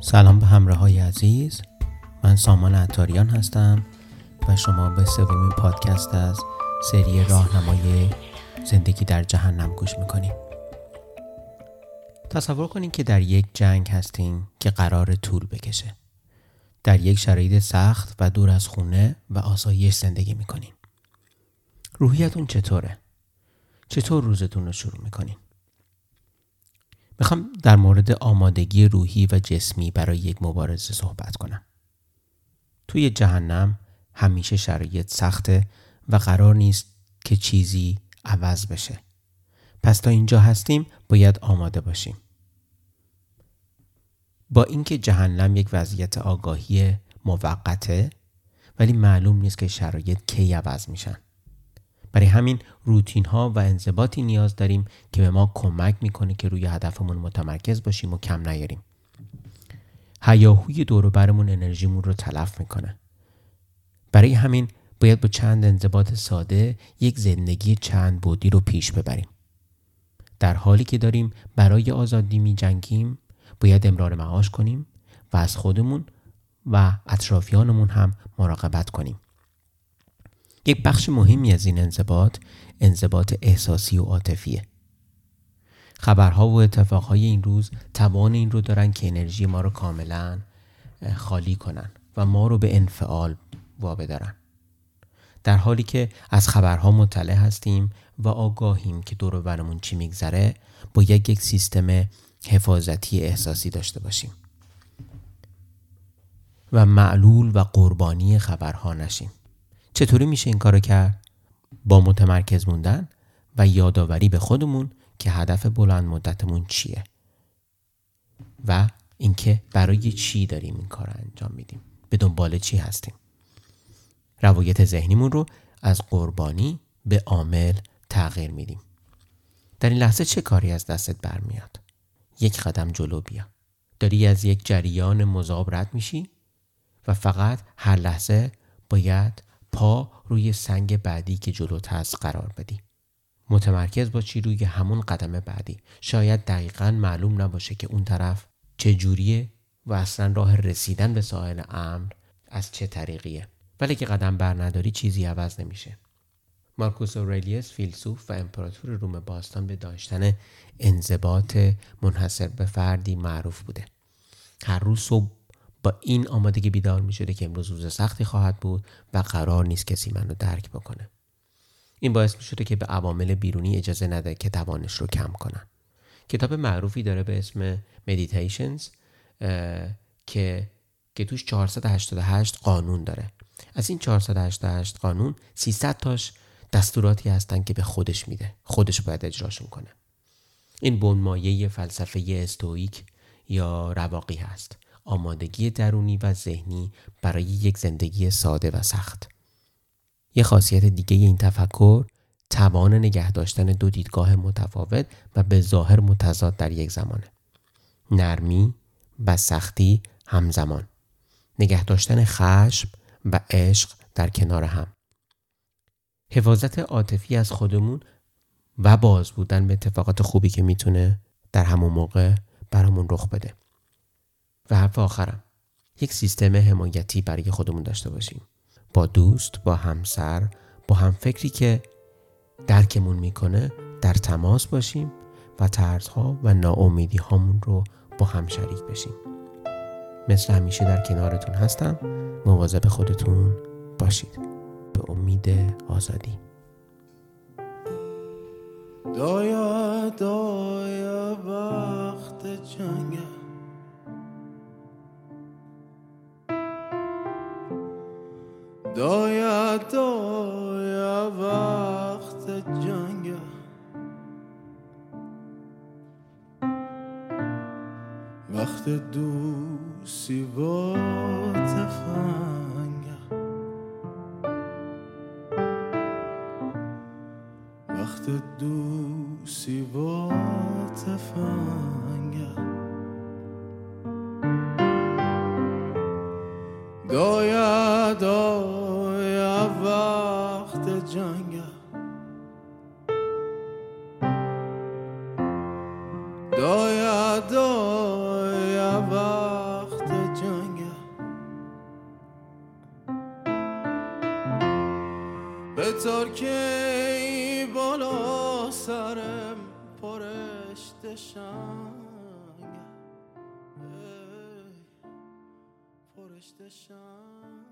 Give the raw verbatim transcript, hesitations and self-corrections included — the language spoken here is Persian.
سلام به همراهای عزیز، من سامان عطاریان هستم و شما به سومین پادکست از سری راهنمای زندگی در جهنم گوش میکنید. تصور کنید که در یک جنگ هستین که قرار طول بکشه. در یک شرایط سخت و دور از خونه و آسایش زندگی میکنین. روحیتون چطوره؟ چطور روزتون رو شروع میکنین؟ میخوام در مورد آمادگی روحی و جسمی برای یک مبارزه صحبت کنم. توی جهنم همیشه شرایط سخته و قرار نیست که چیزی عوض بشه. پس تا اینجا هستیم باید آماده باشیم. با اینکه جهنم یک وضعیت آگاهی موقته، ولی معلوم نیست که شرایط کی عوض میشن. برای همین روتین ها و انضباطی نیاز داریم که به ما کمک میکنه که روی هدفمون متمرکز باشیم و کم نیاریم. هیاهوی دور و برمون انرژیمون رو تلف میکنه. برای همین باید با چند انضباط ساده یک زندگی چند بعدی رو پیش ببریم. در حالی که داریم برای آزادی می جنگیم، باید امرار معاش کنیم و از خودمون و اطرافیانمون هم مراقبت کنیم. یک بخش مهمی از این انضباط، انضباط احساسی و عاطفیه. خبرها و اتفاقهای این روز توان این رو دارن که انرژی ما رو کاملا خالی کنن و ما رو به انفعال وابدارن. در حالی که از خبرها مطلع هستیم و آگاهیم که دور و برمون چی میگذره، باید یک سیستم حفاظتی احساسی داشته باشیم و معلول و قربانی خبرها نشیم. چطوری میشه این کارو کرد؟ با متمرکز موندن و یادآوری به خودمون که هدف بلند مدتمون چیه و اینکه برای چی داریم این کار رو انجام میدیم، به دنبال چی هستیم. روایت ذهنیمون رو از قربانی به عامل تغییر میدیم. در این لحظه چه کاری از دستت برمیاد؟ یک قدم جلو بیا. داری از یک جریان مذاب رد میشی و فقط هر لحظه باید پا روی سنگ بعدی که جلوت هست قرار بدی. متمرکز باشی روی همون قدم بعدی. شاید دقیقاً معلوم نباشه که اون طرف چه جوریه و اصلا راه رسیدن به ساحل امن از چه طریقیه. ولی که قدم بر نداری چیزی عوض نمیشه. مارکوس اورلیوس فیلسوف و امپراتور روم باستان به داشتن انضباط منحصر به فردی معروف بوده. هر روز صبح با این آمادگی بیدار می شده که امروز روز سختی خواهد بود و قرار نیست کسی منو درک بکنه. این باعث می شده که به عوامل بیرونی اجازه نده که توانش رو کم کنن. کتاب معروفی داره به اسم Meditations که که توش چهارصد و هشتاد و هشت قانون داره. از این چهارصد و هشتاد و هشت قانون سیصد تاش دستوراتی هستن که به خودش میده. خودش باید اجراشون کنه. این بنمایه فلسفه استوئیک یا رواقی هست. آمادگی درونی و ذهنی برای یک زندگی ساده و سخت. یه خاصیت دیگه این تفکر توان نگه داشتن دو دیدگاه متفاوت و به ظاهر متضاد در یک زمانه. نرمی و سختی همزمان. نگه داشتن خشم و عشق در کنار هم. حفاظت عاطفی از خودمون و باز بودن به اتفاقات خوبی که میتونه در همون موقع برامون رخ بده. و حرف آخرم، یک سیستم حمایتی برای خودمون داشته باشیم. با دوست، با همسر، با همفکری که درکمون میکنه در تماس باشیم و ترس‌ها و ناامیدی هامون رو با هم شریک بشیم. مثل همیشه در کنارتون هستم. مواظب خودتون باشید. به امید آزادی. دایا دایا وقت جنگ، دایا دایا وقت جنگ، وقت دوستی با تفنگ، وقت دوستی با تفنگ، دایا دایا وقت جنگ، دایا دایا وقت بتار که بالا سرم پرشت شنگ پرشت شنگ